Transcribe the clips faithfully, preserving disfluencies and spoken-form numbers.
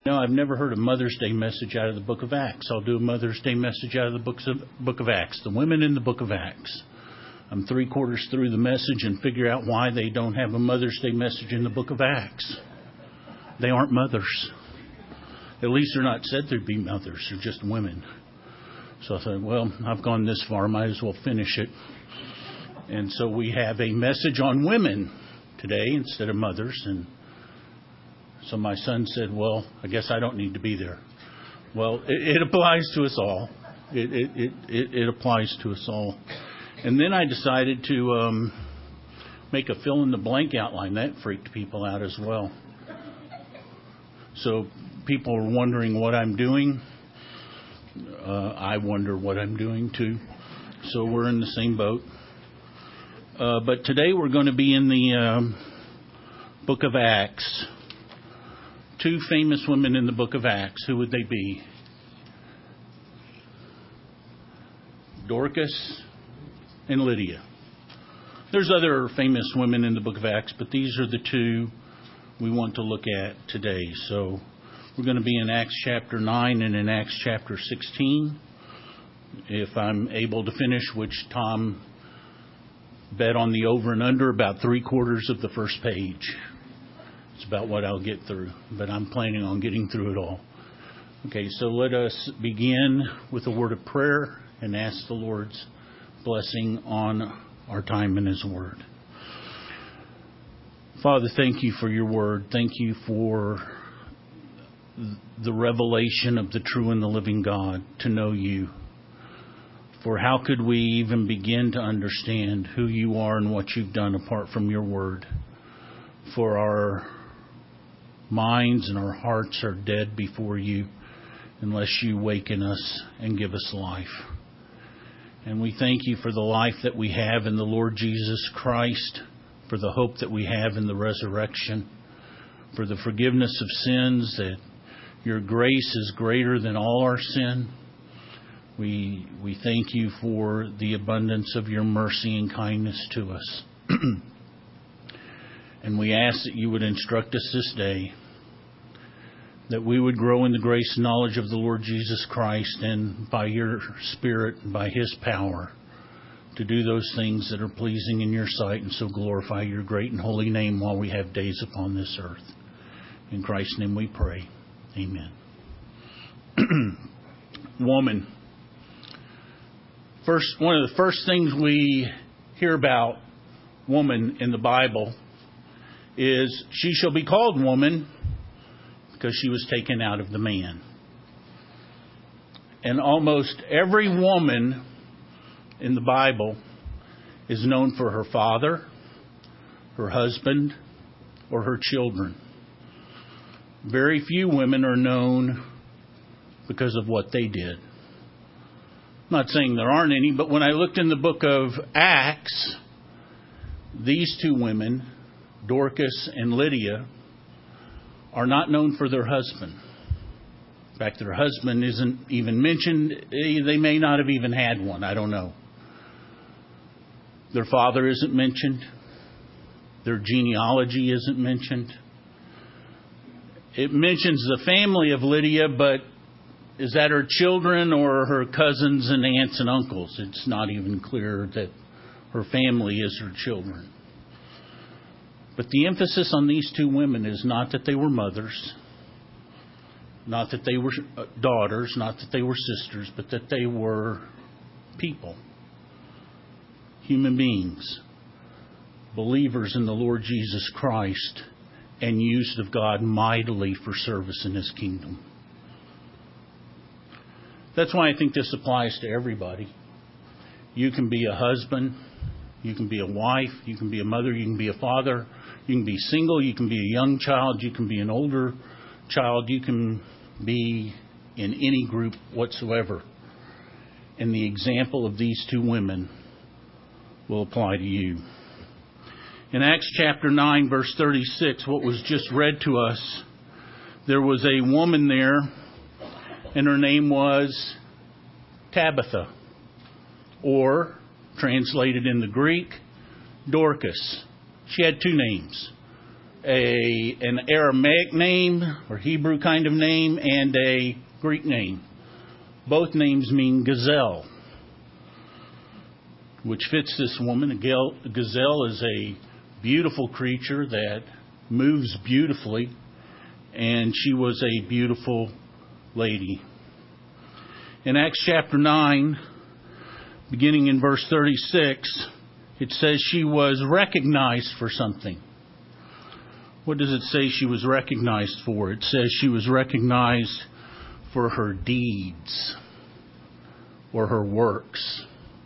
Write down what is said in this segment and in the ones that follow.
Now, I've never heard a Mother's Day message out of the book of Acts. I'll do a Mother's Day message out of the books of, book of Acts. The women in the book of Acts. I'm three quarters through the message and figure out why they don't have a Mother's Day message in the book of Acts. They aren't mothers. At least they're not said to be mothers. They're just women. So I thought, well, I've gone this far. Might as well finish it. And so we have a message on women today instead of mothers. And so my son said, well, I guess I don't need to be there. Well, it, it applies to us all. It, it, it, it, it applies to us all. And then I decided to um, make a fill-in-the-blank outline. That freaked people out as well. So people are wondering what I'm doing. Uh, I wonder what I'm doing, too. So we're in the same boat. Uh, but today we're going to be in the um, book of Acts. Two famous women in the book of Acts. Who would they be? Dorcas and Lydia. There's other famous women in the book of Acts, but these are the two we want to look at today. So we're going to be in Acts chapter nine and in Acts chapter sixteen. If I'm able to finish, which Tom bet on the over and under, about three quarters of the first page. It's about what I'll get through, but I'm planning on getting through it all. Okay, so let us begin with a word of prayer and ask the Lord's blessing on our time in His Word. Father, thank you for your word. Thank you for the revelation of the true and the living God, to know you. For how could we even begin to understand who you are and what you've done apart from your word? For our minds and our hearts are dead before you unless you waken us and give us life. And we thank you for the life that we have in the Lord Jesus Christ, for the hope that we have in the resurrection, for the forgiveness of sins, that your grace is greater than all our sin. We we thank you for the abundance of your mercy and kindness to us. And we ask that you would instruct us this day, that we would grow in the grace and knowledge of the Lord Jesus Christ, and by your Spirit and by His power, to do those things that are pleasing in your sight and so glorify your great and holy name while we have days upon this earth. In Christ's name we pray. Amen. Woman. First, one of the first things we hear about woman in the Bible is she shall be called woman because she was taken out of the man. And almost every woman in the Bible is known for her father, her husband, or her children. Very few women are known because of what they did. I'm not saying there aren't any, but when I looked in the book of Acts, these two women, Dorcas and Lydia, are not known for their husband. In fact, their husband isn't even mentioned. They may not have even had one. I don't know. Their father isn't mentioned. Their genealogy isn't mentioned. It mentions the family of Lydia, but is that her children or her cousins and aunts and uncles? It's not even clear that her family is her children. But the emphasis on these two women is not that they were mothers, not that they were daughters, not that they were sisters, but that they were people, human beings, believers in the Lord Jesus Christ, and used of God mightily for service in His kingdom. That's why I think this applies to everybody. You can be a husband, you can be a wife, you can be a mother, you can be a father, you can be single, you can be a young child, you can be an older child, you can be in any group whatsoever. And the example of these two women will apply to you. In Acts chapter nine, verse thirty-six, what was just read to us, there was a woman there, and her name was Tabitha, or translated in the Greek, Dorcas. She had two names, a an Aramaic name or Hebrew kind of name and a Greek name. Both names mean gazelle, which fits this woman. A gazelle is a beautiful creature that moves beautifully, and she was a beautiful lady. In Acts chapter nine, beginning in verse thirty-six, it says she was recognized for something. What does it say she was recognized for? It says she was recognized for her deeds or her works.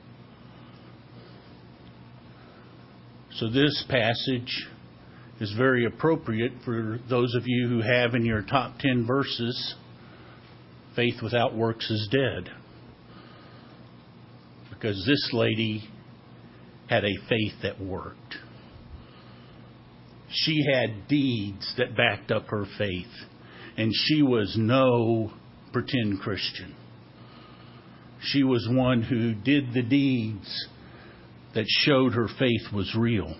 So this passage is very appropriate for those of you who have in your top ten verses, faith without works is dead. Because this lady had a faith that worked. She had deeds that backed up her faith. And she was no pretend Christian. She was one who did the deeds that showed her faith was real.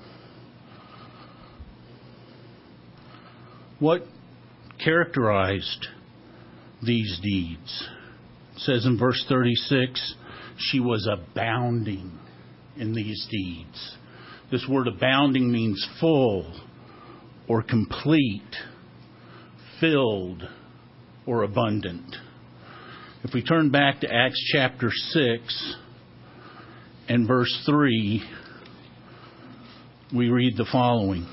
What characterized these deeds? It says in verse thirty-six, she was abounding in these deeds. This word abounding means full or complete, filled or abundant. If we turn back to Acts chapter six and verse three, we read the following.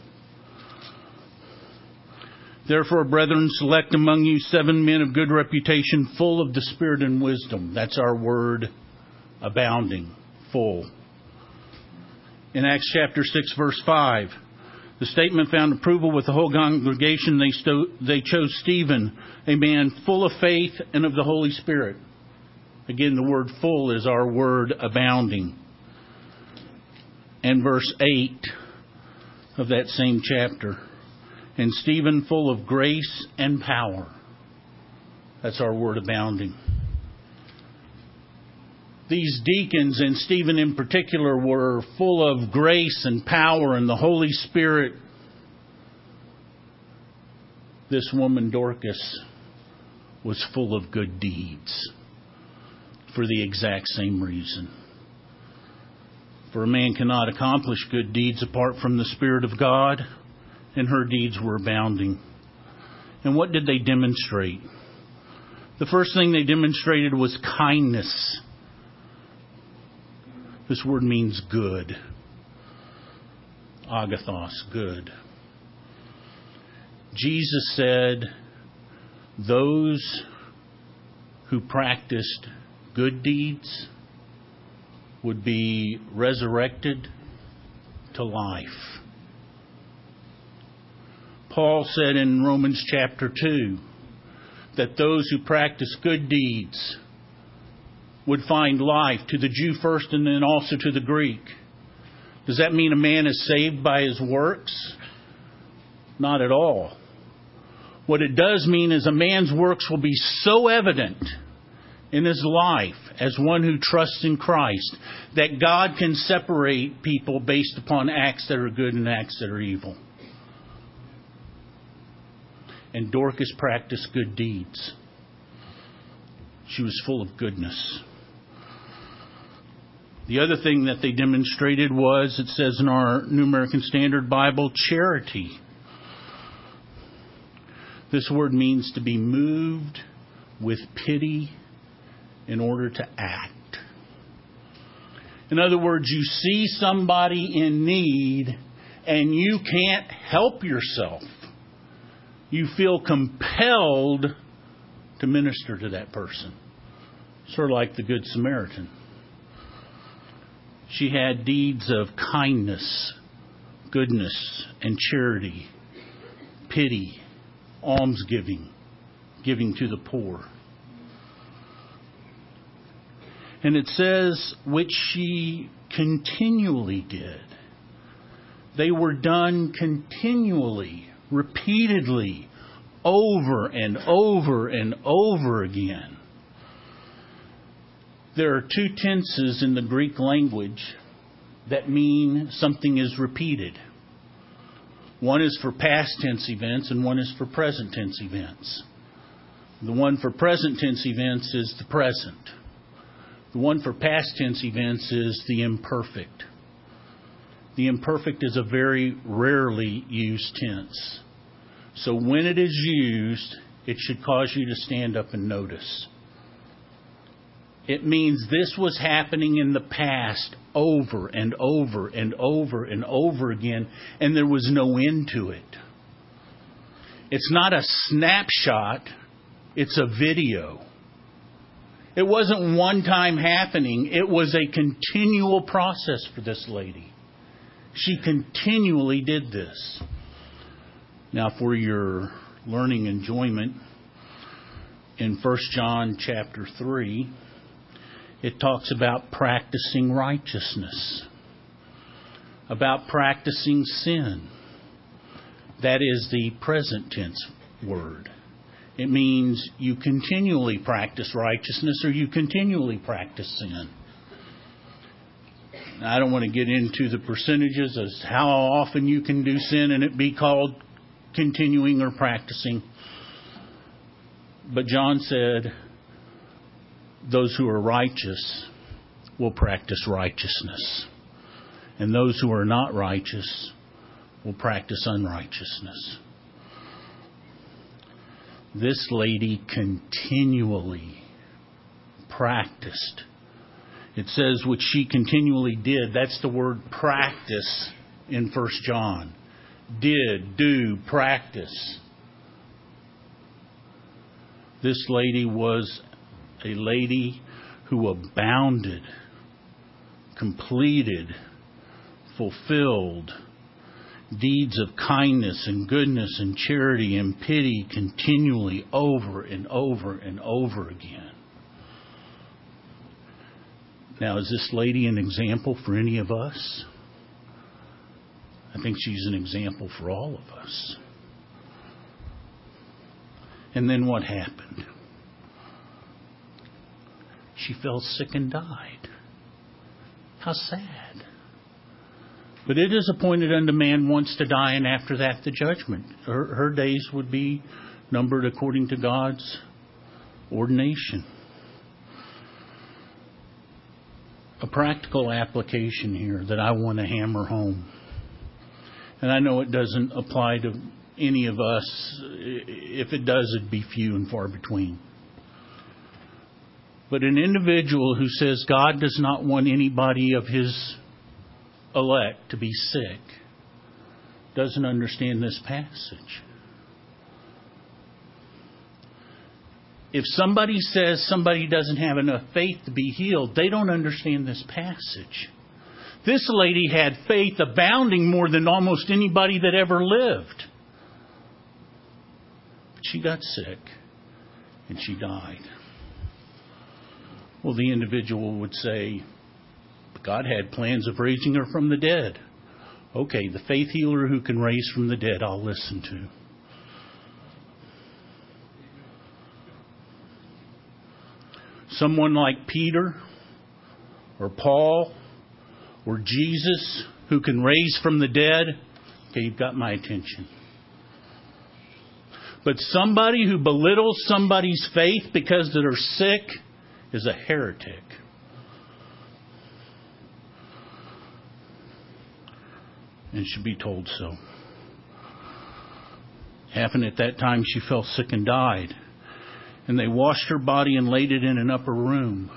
Therefore, brethren, select among you seven men of good reputation, full of the Spirit and wisdom. That's our word, abounding, full. In Acts chapter six, verse five, the statement found approval with the whole congregation. They, sto- they chose Stephen, a man full of faith and of the Holy Spirit. Again, the word full is our word abounding. And verse eight of that same chapter. And Stephen full of grace and power. That's our word abounding. These deacons, and Stephen in particular, were full of grace and power and the Holy Spirit. This woman, Dorcas, was full of good deeds for the exact same reason. For a man cannot accomplish good deeds apart from the Spirit of God, and her deeds were abounding. And what did they demonstrate? The first thing they demonstrated was kindness. This word means good. Agathos, good. Jesus said, those who practiced good deeds would be resurrected to life. Paul said in Romans chapter two that those who practice good deeds would find life, to the Jew first and then also to the Greek. Does that mean a man is saved by his works? Not at all. What it does mean is a man's works will be so evident in his life as one who trusts in Christ that God can separate people based upon acts that are good and acts that are evil. And Dorcas practiced good deeds. She was full of goodness. The other thing that they demonstrated was, it says in our New American Standard Bible, charity. This word means to be moved with pity in order to act. In other words, you see somebody in need and you can't help yourself. You feel compelled to minister to that person. Sort of like the Good Samaritan. She had deeds of kindness, goodness, and charity, pity, almsgiving, giving to the poor. And it says, which she continually did. They were done continually, repeatedly, over and over and over again. There are two tenses in the Greek language that mean something is repeated. One is for past tense events and one is for present tense events. The one for present tense events is the present. The one for past tense events is the imperfect. The imperfect is a very rarely used tense. So when it is used, it should cause you to stand up and notice. It means this was happening in the past over and over and over and over again, and there was no end to it. It's not a snapshot, it's a video. It wasn't one time happening, it was a continual process for this lady. She continually did this. Now, for your learning enjoyment, in First John chapter three, it talks about practicing righteousness, about practicing sin. That is the present tense word. It means you continually practice righteousness or you continually practice sin. Now, I don't want to get into the percentages as how often you can do sin and it be called continuing or practicing. But John said, those who are righteous will practice righteousness. And those who are not righteous will practice unrighteousness. This lady continually practiced. It says which she continually did. That's the word practice in First John. Did, do, practice. This lady was a lady who abounded, completed, fulfilled deeds of kindness and goodness and charity and pity continually over and over and over again. Now, is this lady an example for any of us? I think she's an example for all of us. And then what happened? She fell sick and died. How sad. But it is appointed unto man once to die, and after that the judgment. Her, her days would be numbered according to God's ordination. A practical application here that I want to hammer home. And I know it doesn't apply to any of us. If it does, it'd be few and far between. But an individual who says God does not want anybody of His elect to be sick doesn't understand this passage. If somebody says somebody doesn't have enough faith to be healed, they don't understand this passage. This lady had faith abounding more than almost anybody that ever lived. But she got sick and she died. Well, the individual would say, God had plans of raising her from the dead. Okay, the faith healer who can raise from the dead, I'll listen to. Someone like Peter or Paul or Jesus who can raise from the dead, okay, you've got my attention. But somebody who belittles somebody's faith because they're sick is a heretic. And should be told so. Happened at that time, she fell sick and died. And they washed her body and laid it in an upper room.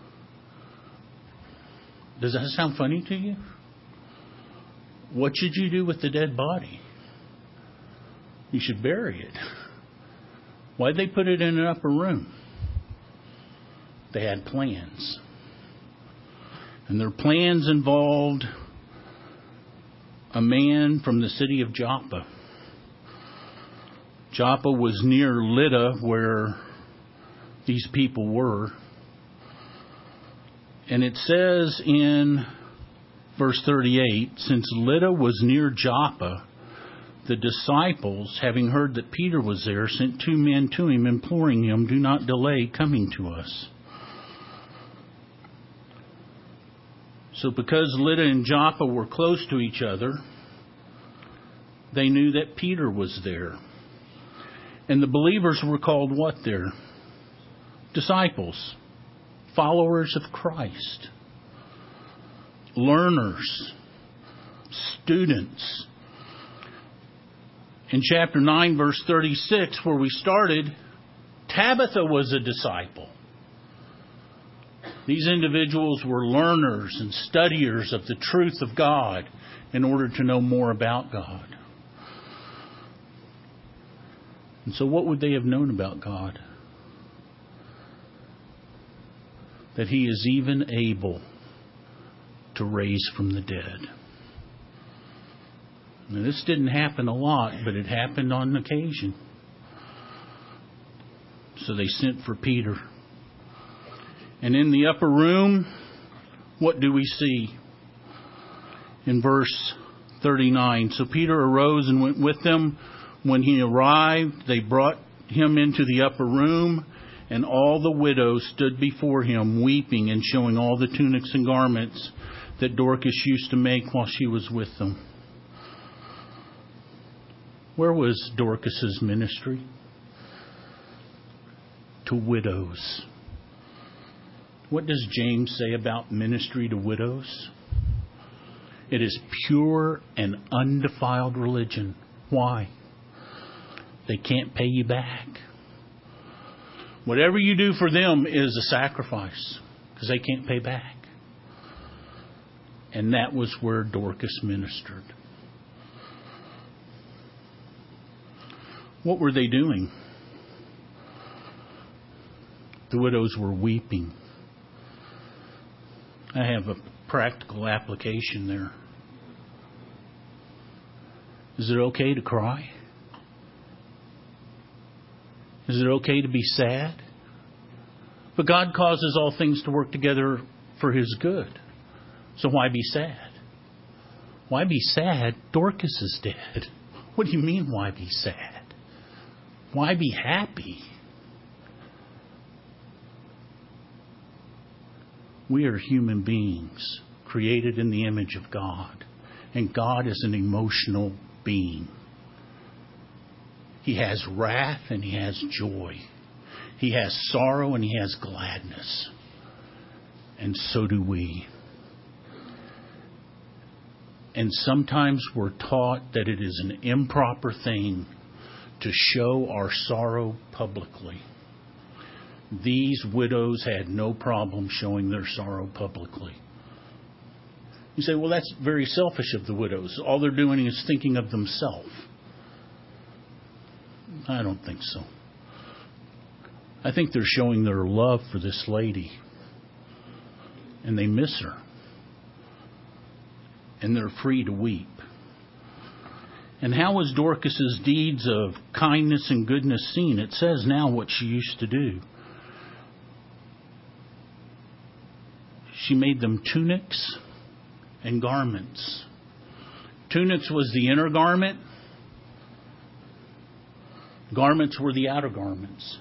Does that sound funny to you? What should you do with the dead body? You should bury it. Why'd they put it in an upper room? They had plans. And their plans involved a man from the city of Joppa. Joppa was near Lydda, where these people were. And it says in verse thirty-eight, since Lydda was near Joppa, the disciples, having heard that Peter was there, sent two men to him, imploring him, do not delay coming to us. So because Lydda and Joppa were close to each other, they knew that Peter was there. And the believers were called what there? Disciples. Followers of Christ. Learners. Students. In chapter nine, verse thirty-six, where we started, Tabitha was a disciple. These individuals were learners and studiers of the truth of God in order to know more about God. And so what would they have known about God? That He is even able to raise from the dead. Now, this didn't happen a lot, but it happened on occasion. So they sent for Peter. And in the upper room, what do we see? In verse thirty-nine, so Peter arose and went with them. When he arrived, they brought him into the upper room, and all the widows stood before him, weeping and showing all the tunics and garments that Dorcas used to make while she was with them. Where was Dorcas's ministry? To widows. What does James say about ministry to widows? It is pure and undefiled religion. Why? They can't pay you back. Whatever you do for them is a sacrifice because they can't pay back. And that was where Dorcas ministered. What were they doing? The widows were weeping. I have a practical application there. Is it okay to cry? Is it okay to be sad? But God causes all things to work together for His good. So why be sad? Why be sad? Dorcas is dead. What do you mean, why be sad? Why be happy? We are human beings created in the image of God. And God is an emotional being. He has wrath and He has joy. He has sorrow and He has gladness. And so do we. And sometimes we're taught that it is an improper thing to show our sorrow publicly. These widows had no problem showing their sorrow publicly. You say, well, that's very selfish of the widows. All they're doing is thinking of themselves. I don't think so. I think they're showing their love for this lady. And they miss her. And they're free to weep. And how was Dorcas's deeds of kindness and goodness seen? It says now what she used to do. She made them tunics and garments. Tunics was the inner garment. Garments were the outer garments.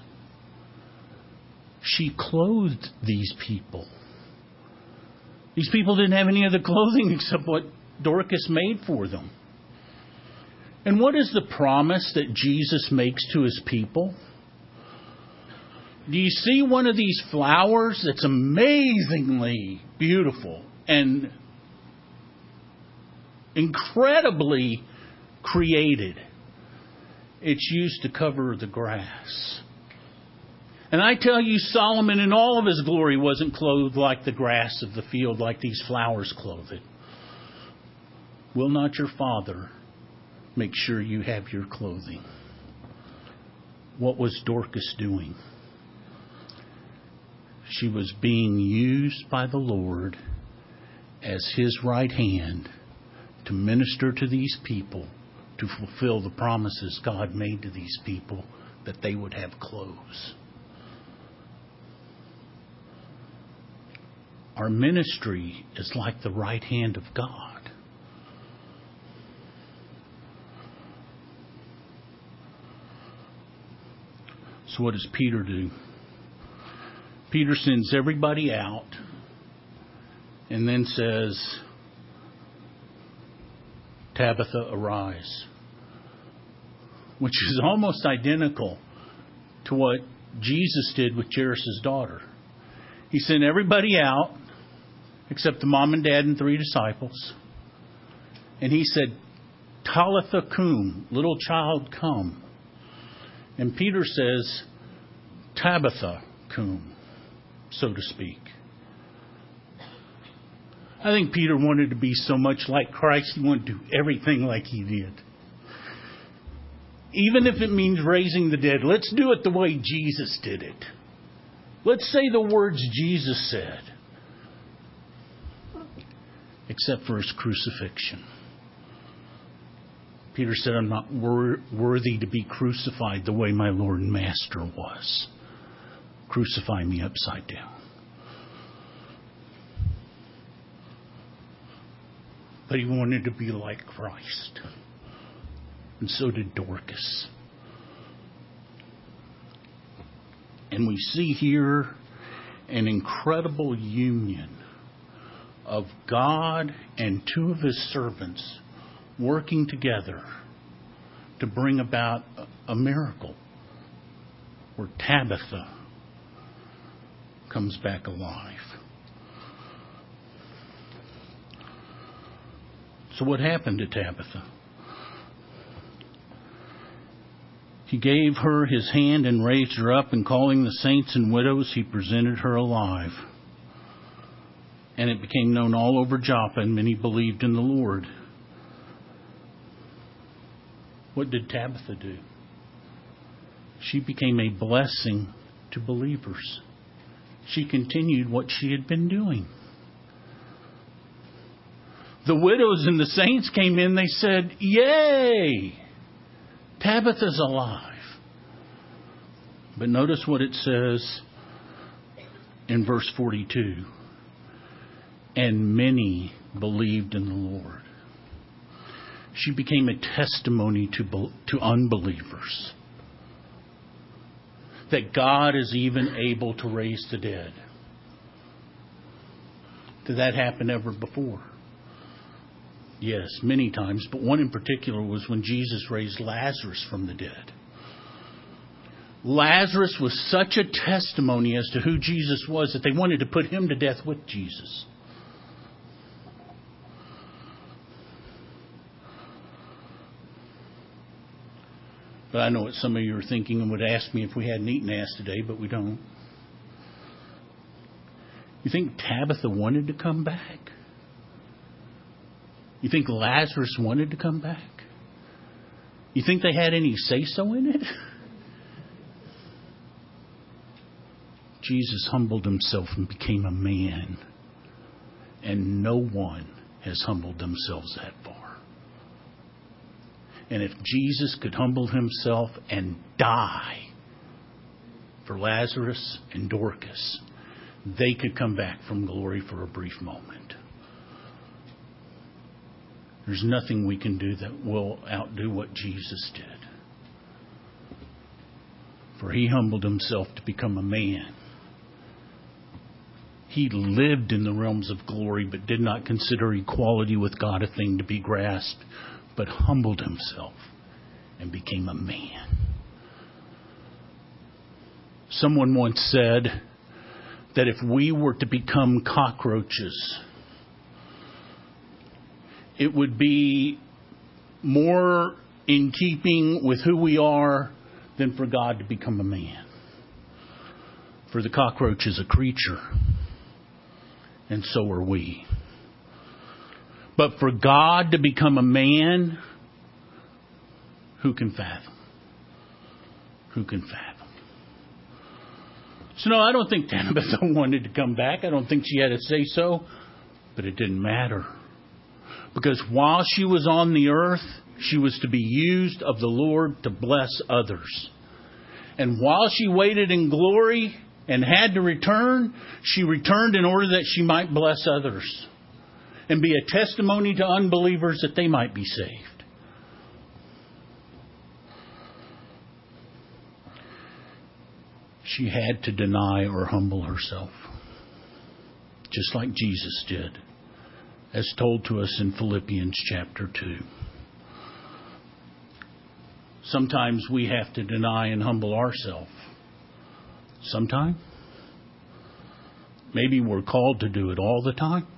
She clothed these people. These people didn't have any other clothing except what Dorcas made for them. And what is the promise that Jesus makes to His people? Do you see one of these flowers that's amazingly beautiful and incredibly created? It's used to cover the grass. And I tell you, Solomon in all of his glory wasn't clothed like the grass of the field, like these flowers clothe it. Will not your Father make sure you have your clothing? What was Dorcas doing? She was being used by the Lord as His right hand to minister to these people, to fulfill the promises God made to these people that they would have clothes. Our ministry is like the right hand of God. So what does Peter do? Peter sends everybody out and then says, Tabitha, arise. which is almost identical to what Jesus did with Jairus' daughter. He sent everybody out except the mom and dad and three disciples. And he said, Talitha cum, little child, come. And Peter says, Tabitha cum, so to speak. I think Peter wanted to be so much like Christ, he wanted to do everything like he did. Even if it means raising the dead, let's do it the way Jesus did it. Let's say the words Jesus said. Except for his crucifixion. Peter said, I'm not wor- worthy to be crucified the way my Lord and Master was. Crucify me upside down. But he wanted to be like Christ. And so did Dorcas. And we see here an incredible union of God and two of his servants working together to bring about a miracle where Tabitha comes back alive. So what happened to Tabitha? He gave her his hand and raised her up, and calling the saints and widows, he presented her alive. And it became known all over Joppa, and many believed in the Lord. What did Tabitha do? She became a blessing to believers. She continued what she had been doing. The widows and the saints came in, they said, Yay! Tabitha's alive. But notice what it says in verse forty-two. And many believed in the Lord. She became a testimony to, to unbelievers. That God is even able to raise the dead. Did that happen ever before? Yes, many times, but one in particular was when Jesus raised Lazarus from the dead. Lazarus was such a testimony as to who Jesus was that they wanted to put him to death with Jesus. But I know what some of you are thinking and would ask me if we hadn't eaten ass today, but we don't. You think Tabitha wanted to come back? You think Lazarus wanted to come back? You think they had any say-so in it? Jesus humbled himself and became a man. And no one has humbled themselves that far. And if Jesus could humble himself and die for Lazarus and Dorcas, they could come back from glory for a brief moment. There's nothing we can do that will outdo what Jesus did. For he humbled himself to become a man. He lived in the realms of glory, but did not consider equality with God a thing to be grasped, but humbled himself and became a man. Someone once said that if we were to become cockroaches, it would be more in keeping with who we are than for God to become a man. For the cockroach is a creature, and so are we. But for God to become a man, who can fathom? Who can fathom? So no, I don't think Tabitha wanted to come back. I don't think she had a say-so, but it didn't matter. Because while she was on the earth, she was to be used of the Lord to bless others. And while she waited in glory and had to return, she returned in order that she might bless others and be a testimony to unbelievers that they might be saved. She had to deny or humble herself, just like Jesus did, as told to us in Philippians chapter two. sometimes we have to deny and humble ourselves. Sometime. Maybe we're called to do it all the time.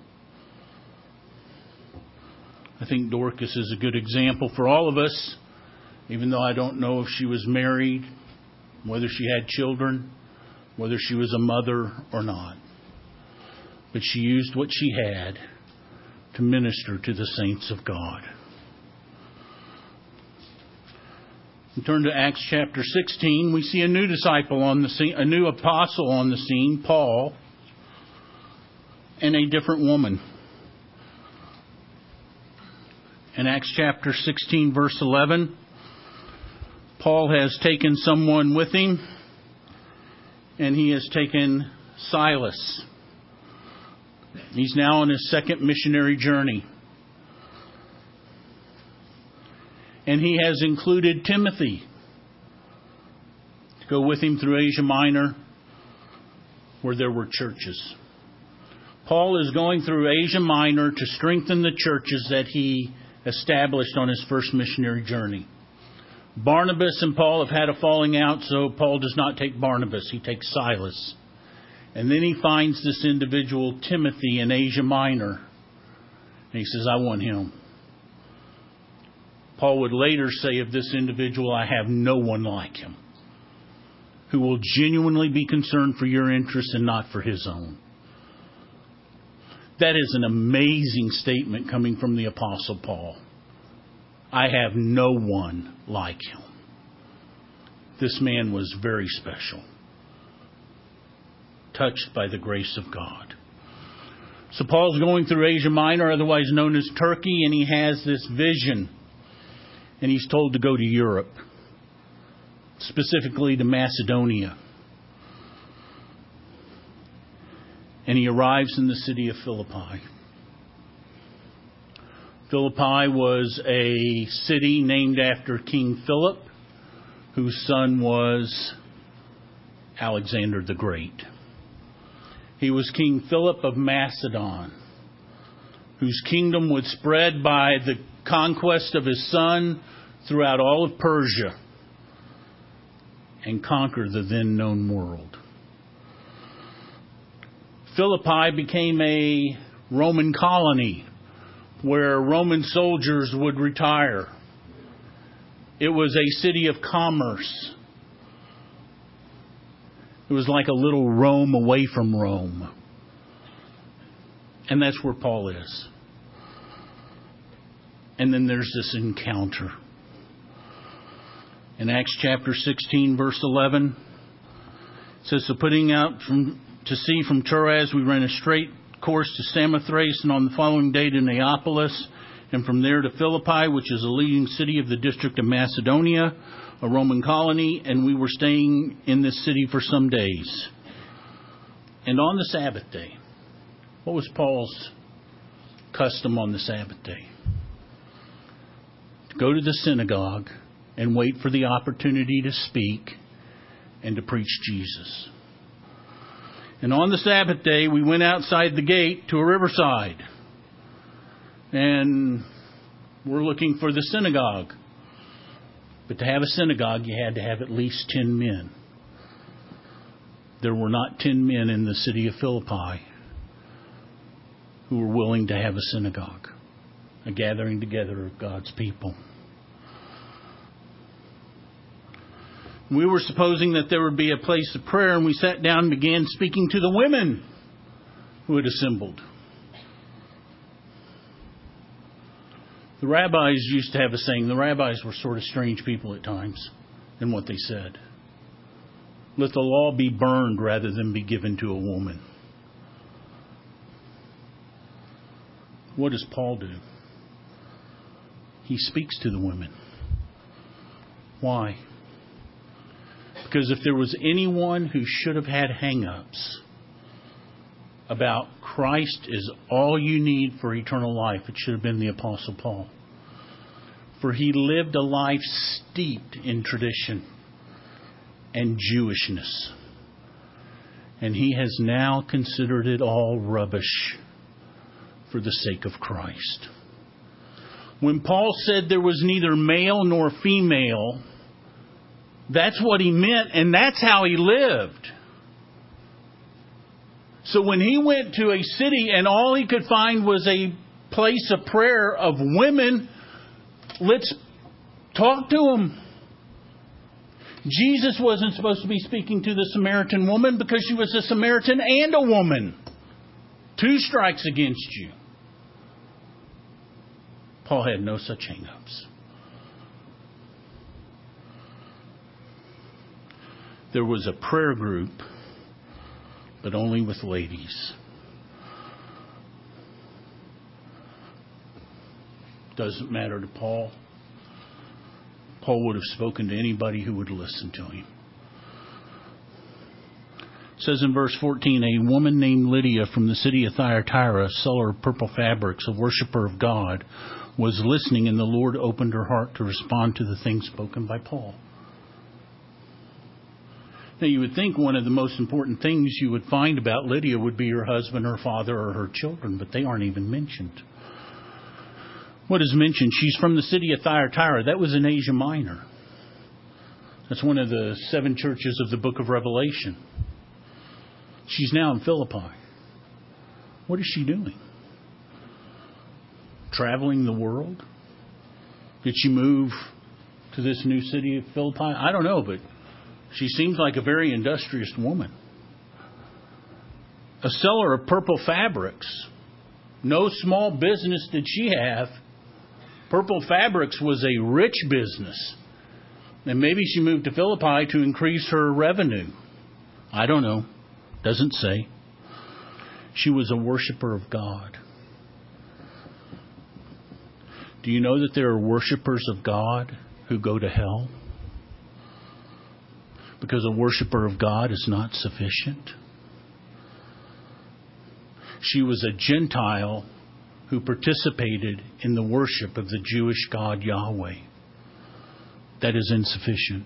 I think Dorcas is a good example for all of us, even though I don't know if she was married, whether she had children, whether she was a mother or not. But she used what she had to minister to the saints of God. We turn to Acts chapter sixteen. We see a new disciple on the scene, a new apostle on the scene, Paul, and a different woman. In Acts chapter sixteen, verse eleven, Paul has taken someone with him, and he has taken Silas. He's now on his second missionary journey. And he has included Timothy to go with him through Asia Minor, where there were churches. Paul is going through Asia Minor to strengthen the churches that he established on his first missionary journey. Barnabas and Paul have had a falling out, so Paul does not take Barnabas. He takes Silas. And then he finds this individual, Timothy, in Asia Minor. And he says, I want him. Paul would later say of this individual, I have no one like him, who will genuinely be concerned for your interests and not for his own. That is an amazing statement coming from the Apostle Paul. I have no one like him. This man was very special, touched by the grace of God. So Paul's going through Asia Minor, otherwise known as Turkey, and he has this vision. And he's told to go to Europe, specifically to Macedonia. And he arrives in the city of Philippi. Philippi was a city named after King Philip, whose son was Alexander the Great. He was King Philip of Macedon, whose kingdom would spread by the conquest of his son throughout all of Persia and conquer the then known world. Philippi became a Roman colony where Roman soldiers would retire. It was a city of commerce. It was like a little Rome away from Rome. And that's where Paul is. And then there's this encounter. In Acts chapter sixteen, verse eleven, it says, so putting out from to sea from Troas, we ran a straight course to Samothrace, and on the following day to Neapolis, and from there to Philippi, which is a leading city of the district of Macedonia, a Roman colony, and we were staying in this city for some days. And on the Sabbath day, what was Paul's custom on the Sabbath day? To go to the synagogue and wait for the opportunity to speak and to preach Jesus. And on the Sabbath day, we went outside the gate to a riverside. And we're looking for the synagogue. But to have a synagogue, you had to have at least ten men. There were not ten men in the city of Philippi who were willing to have a synagogue, a gathering together of God's people. We were supposing that there would be a place of prayer, and we sat down and began speaking to the women who had assembled. The rabbis used to have a saying. The rabbis were sort of strange people at times in what they said. Let the law be burned rather than be given to a woman. What does Paul do? He speaks to the women. Why? Because if there was anyone who should have had hang-ups about Christ is all you need for eternal life, it should have been the Apostle Paul. For he lived a life steeped in tradition and Jewishness. And he has now considered it all rubbish for the sake of Christ. When Paul said there was neither male nor female, that's what he meant, and that's how he lived. So when he went to a city and all he could find was a place of prayer of women, let's talk to them. Jesus wasn't supposed to be speaking to the Samaritan woman because she was a Samaritan and a woman. Two strikes against you. Paul had no such hang-ups. There was a prayer group, but only with ladies. Doesn't matter to Paul. Paul would have spoken to anybody who would listen to him. It says in verse fourteen, a woman named Lydia from the city of Thyatira, seller of purple fabrics, a worshiper of God, was listening, and the Lord opened her heart to respond to the things spoken by Paul. Now, you would think one of the most important things you would find about Lydia would be her husband, her father, or her children, but they aren't even mentioned. What is mentioned? She's from the city of Thyatira. That was in Asia Minor. That's one of the seven churches of the book of Revelation. She's now in Philippi. What is she doing? Traveling the world? Did she move to this new city of Philippi? I don't know, but she seems like a very industrious woman. A seller of purple fabrics. No small business did she have. Purple fabrics was a rich business. And maybe she moved to Philippi to increase her revenue. I don't know. Doesn't say. She was a worshiper of God. Do you know that there are worshipers of God who go to hell? Because a worshiper of God is not sufficient. She was a Gentile who participated in the worship of the Jewish God Yahweh. That is insufficient.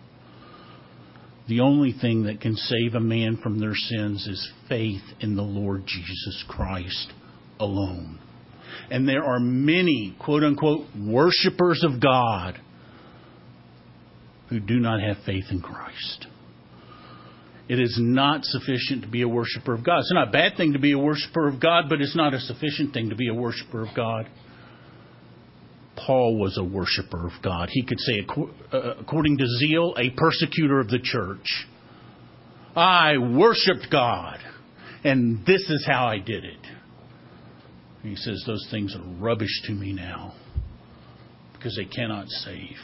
The only thing that can save a man from their sins is faith in the Lord Jesus Christ alone. And there are many, quote unquote, worshipers of God who do not have faith in Christ. It is not sufficient to be a worshiper of God. It's not a bad thing to be a worshiper of God, but it's not a sufficient thing to be a worshiper of God. Paul was a worshiper of God. He could say, according to Zeal, a persecutor of the church. I worshipped God, and this is how I did it. And he says those things are rubbish to me now because they cannot save.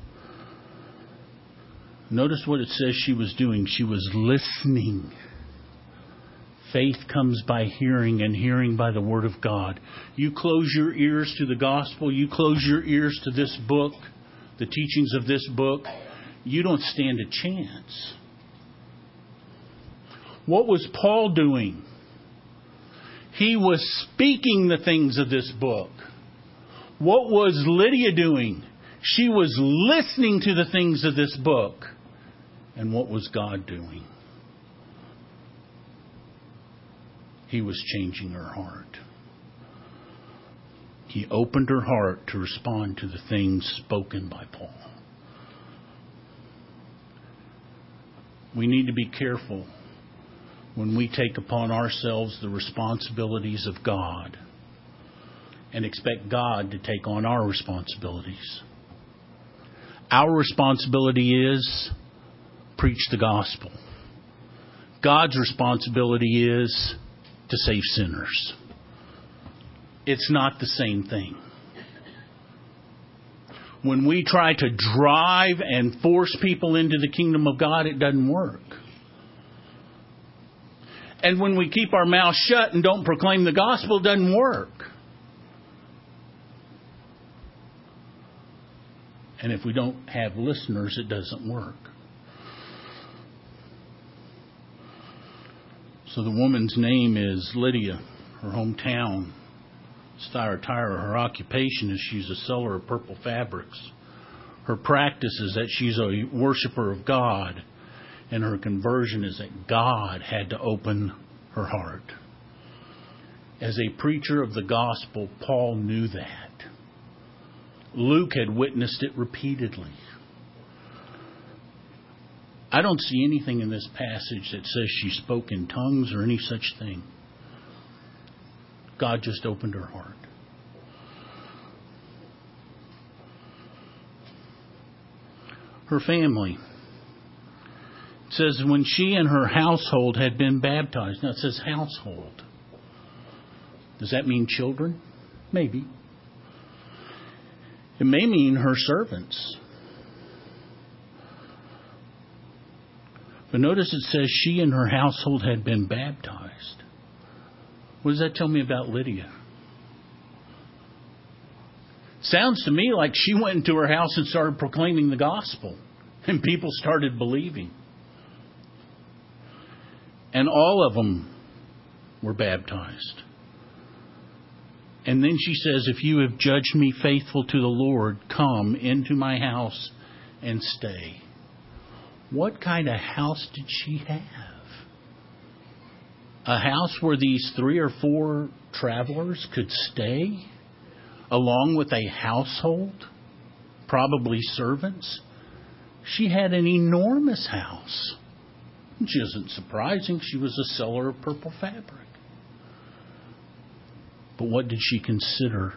Notice what it says she was doing. She was listening. Faith comes by hearing, and hearing by the Word of God. You close your ears to the gospel. You close your ears to this book, the teachings of this book. You don't stand a chance. What was Paul doing? He was speaking the things of this book. What was Lydia doing? She was listening to the things of this book. And what was God doing? He was changing her heart. He opened her heart to respond to the things spoken by Paul. We need to be careful when we take upon ourselves the responsibilities of God and expect God to take on our responsibilities. Our responsibility is preach the gospel. God's responsibility is to save sinners. It's not the same thing. When we try to drive and force people into the kingdom of God, it doesn't work. And when we keep our mouth shut and don't proclaim the gospel, it doesn't work. And if we don't have listeners, it doesn't work. So the woman's name is Lydia. Her hometown is Thyatira. Her occupation is she's a seller of purple fabrics. Her practice is that she's a worshiper of God. And her conversion is that God had to open her heart. As a preacher of the gospel, Paul knew that. Luke had witnessed it repeatedly. I don't see anything in this passage that says she spoke in tongues or any such thing. God just opened her heart. Her family. It says when she and her household had been baptized. Now it says household. Does that mean children? Maybe. It may mean her servants. But notice it says she and her household had been baptized. What does that tell me about Lydia? Sounds to me like she went into her house and started proclaiming the gospel. And people started believing. And all of them were baptized. And then she says, if you have judged me faithful to the Lord, come into my house and stay. What kind of house did she have? A house where these three or four travelers could stay, along with a household, probably servants. She had an enormous house. Which isn't surprising. She was a seller of purple fabric. But what did she consider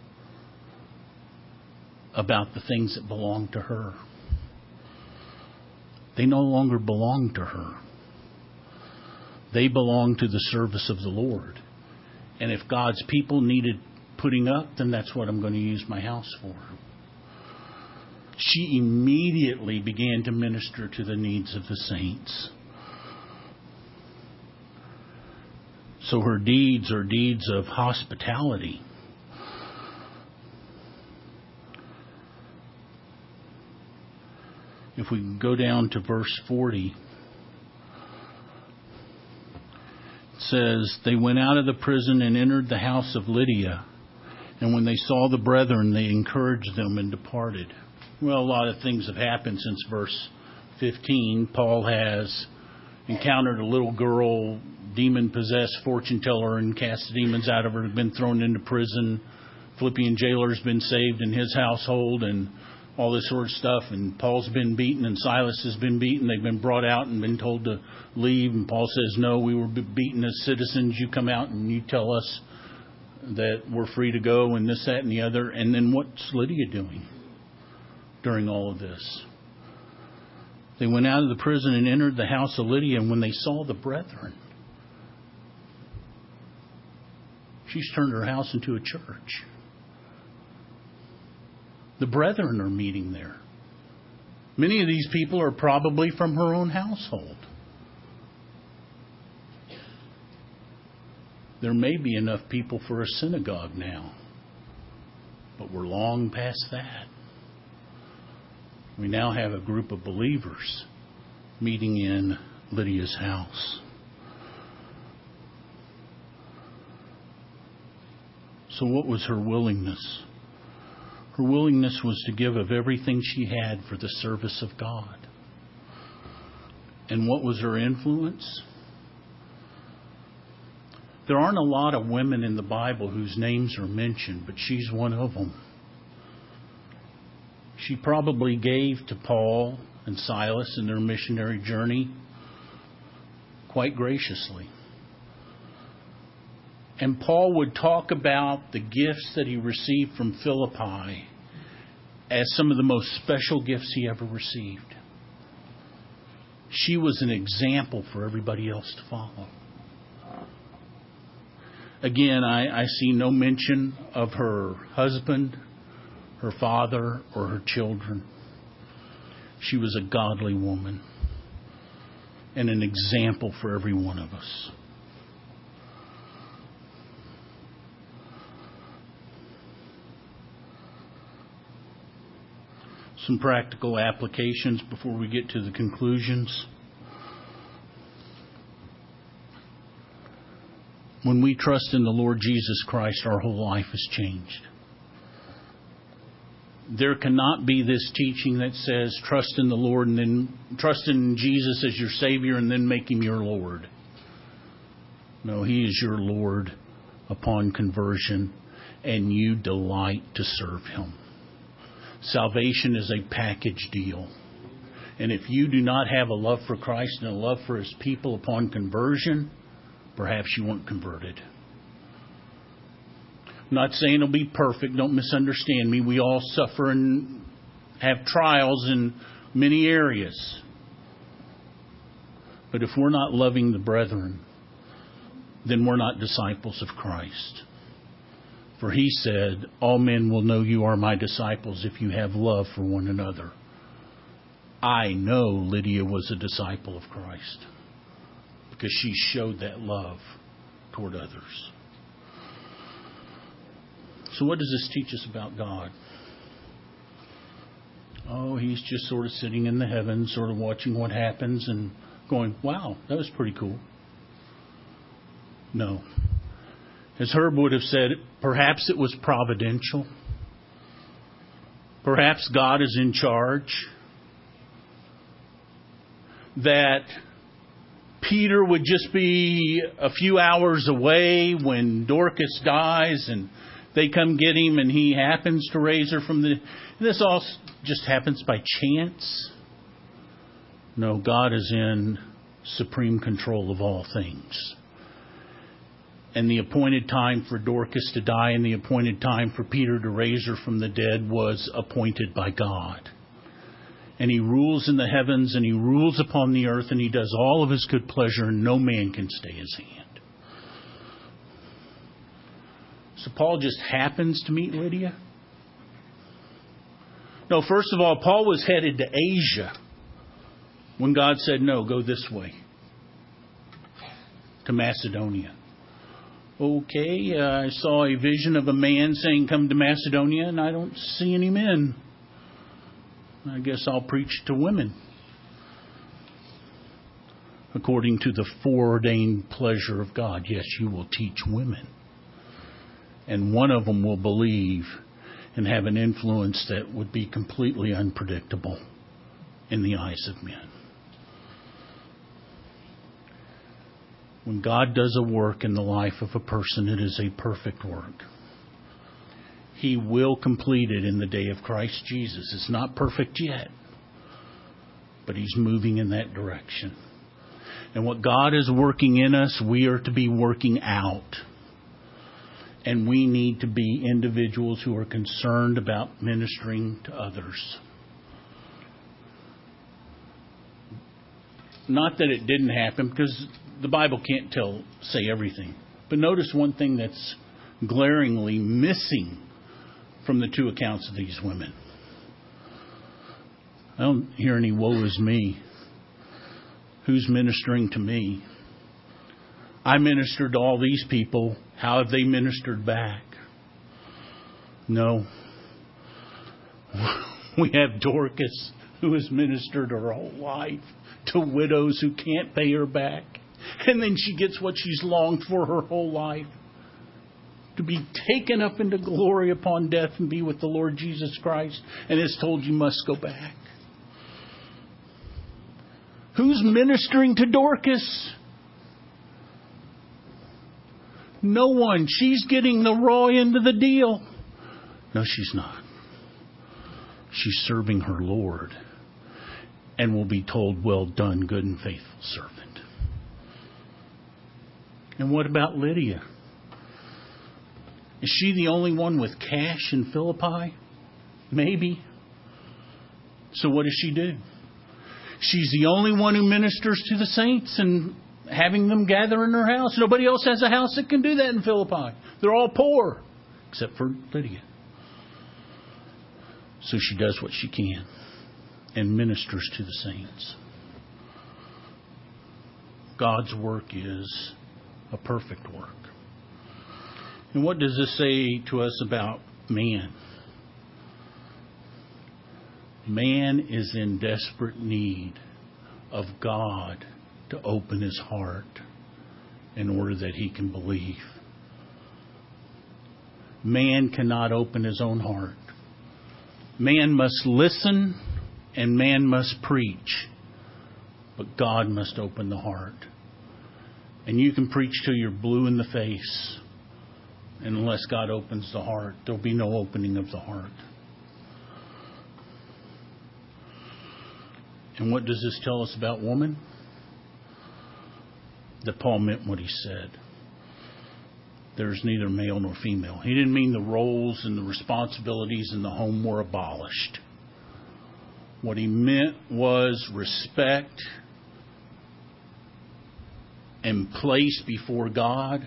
about the things that belonged to her? They no longer belonged to her. They belonged to the service of the Lord. And if God's people needed putting up, then that's what I'm going to use my house for. She immediately began to minister to the needs of the saints. So her deeds are deeds of hospitality. If we go down to verse forty, it says, they went out of the prison and entered the house of Lydia. And when they saw the brethren, they encouraged them and departed. Well, a lot of things have happened since verse fifteen. Paul has encountered a little girl, demon-possessed fortune teller, and cast the demons out of her, been thrown into prison. Philippian jailer's been saved in his household, and all this sort of stuff. And Paul's been beaten, and Silas has been beaten. They've been brought out and been told to leave. And Paul says, no, we were beaten as citizens. You come out and you tell us that we're free to go, and this, that, and the other. And then what's Lydia doing during all of this? They went out of the prison and entered the house of Lydia, and when they saw the brethren, she's turned her house into a church. The brethren are meeting there. Many of these people are probably from her own household. There may be enough people for a synagogue now, but we're long past that. We now have a group of believers meeting in Lydia's house. So what was her willingness? Her willingness was to give of everything she had for the service of God. And what was her influence? There aren't a lot of women in the Bible whose names are mentioned, but she's one of them. She probably gave to Paul and Silas in their missionary journey quite graciously. And Paul would talk about the gifts that he received from Philippi as some of the most special gifts he ever received. She was an example for everybody else to follow. Again, I, I see no mention of her husband, her father, or her children. She was a godly woman and an example for every one of us. Some practical applications before we get to the conclusions. When we trust in the Lord Jesus Christ, our whole life is changed. There cannot be this teaching that says trust in the Lord and then trust in Jesus as your Savior and then make Him your Lord. No, He is your Lord upon conversion, and you delight to serve Him. Salvation is a package deal. And if you do not have a love for Christ and a love for His people upon conversion, perhaps you weren't converted. I'm not saying it'll be perfect. Don't misunderstand me. We all suffer and have trials in many areas. But if we're not loving the brethren, then we're not disciples of Christ. For He said, all men will know you are my disciples if you have love for one another. I know Lydia was a disciple of Christ because she showed that love toward others. So what does this teach us about God? Oh, He's just sort of sitting in the heavens, sort of watching what happens and going, wow, that was pretty cool. No. As Herb would have said, perhaps it was providential. Perhaps God is in charge. That Peter would just be a few hours away when Dorcas dies and they come get him and he happens to raise her from the... This all just happens by chance. No, God is in supreme control of all things. And the appointed time for Dorcas to die and the appointed time for Peter to raise her from the dead was appointed by God. And He rules in the heavens and He rules upon the earth and He does all of His good pleasure and no man can stay His hand. So Paul just happens to meet Lydia? No, first of all, Paul was headed to Asia when God said, no, go this way. To Macedonia. Okay, uh, I saw a vision of a man saying, come to Macedonia, and I don't see any men. I guess I'll preach to women. According to the foreordained pleasure of God. Yes, you will teach women. And one of them will believe and have an influence that would be completely unpredictable in the eyes of men. When God does a work in the life of a person, it is a perfect work. He will complete it in the day of Christ Jesus. It's not perfect yet, but He's moving in that direction. And what God is working in us, we are to be working out. And we need to be individuals who are concerned about ministering to others. Not that it didn't happen, because the Bible can't tell, say everything. But notice one thing that's glaringly missing from the two accounts of these women. I don't hear any woe is me. Who's ministering to me? I ministered to all these people. How have they ministered back? No. We have Dorcas, who has ministered her whole life to widows who can't pay her back. And then she gets what she's longed for her whole life. To be taken up into glory upon death and be with the Lord Jesus Christ. And is told you must go back. Who's ministering to Dorcas? No one. She's getting the raw end of the deal. No, she's not. She's serving her Lord. And will be told, well done, good and faithful servant. And what about Lydia? Is she the only one with cash in Philippi? Maybe. So what does she do? She's the only one who ministers to the saints and having them gather in her house. Nobody else has a house that can do that in Philippi. They're all poor, except for Lydia. So she does what she can and ministers to the saints. God's work is a perfect work. And what does this say to us about man? Man is in desperate need of God to open his heart in order that he can believe. Man cannot open his own heart. Man must listen and man must preach. But God must open the heart. And you can preach till you're blue in the face. And unless God opens the heart, there'll be no opening of the heart. And what does this tell us about woman? That Paul meant what he said. There's neither male nor female. He didn't mean the roles and the responsibilities in the home were abolished. What he meant was respect and place before God.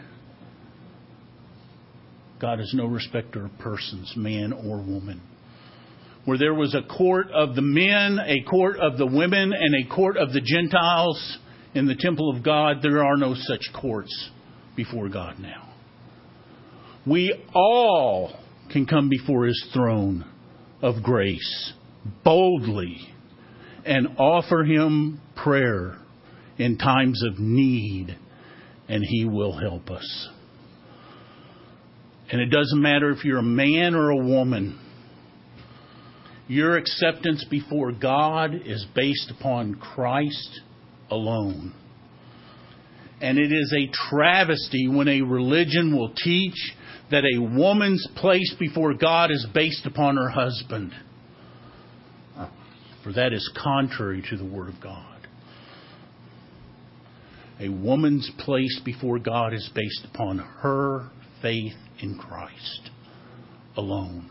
God is no respecter of persons, man or woman. Where there was a court of the men, a court of the women, and a court of the Gentiles in the temple of God, there are no such courts before God now. We all can come before His throne of grace boldly and offer Him prayer in times of need, and He will help us. And it doesn't matter if you're a man or a woman. Your acceptance before God is based upon Christ alone. And it is a travesty when a religion will teach that a woman's place before God is based upon her husband. For that is contrary to the Word of God. A woman's place before God is based upon her faith in Christ alone.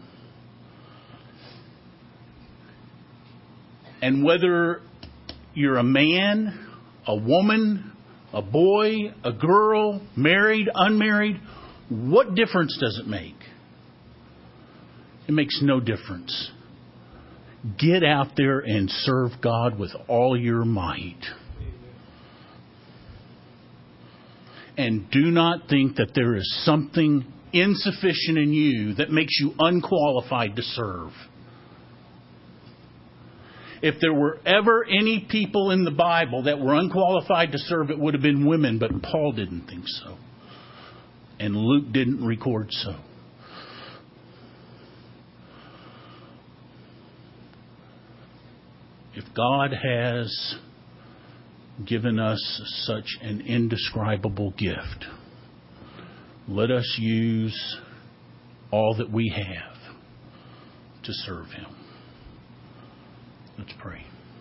And whether you're a man, a woman, a boy, a girl, married, unmarried, what difference does it make? It makes no difference. Get out there and serve God with all your might. And do not think that there is something insufficient in you that makes you unqualified to serve. If there were ever any people in the Bible that were unqualified to serve, it would have been women, but Paul didn't think so. And Luke didn't record so. If God has given us such an indescribable gift, let us use all that we have to serve Him. Let's pray.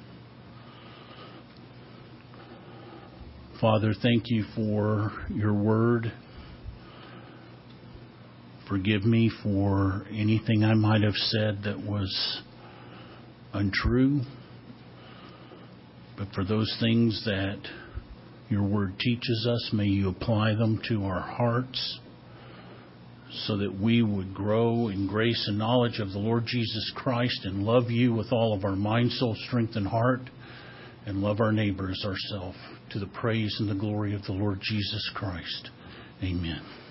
Father, thank you for your word. Forgive me for anything I might have said that was untrue. But for those things that your word teaches us, may you apply them to our hearts so that we would grow in grace and knowledge of the Lord Jesus Christ and love you with all of our mind, soul, strength, and heart, and love our neighbor as ourselves, to the praise and the glory of the Lord Jesus Christ. Amen.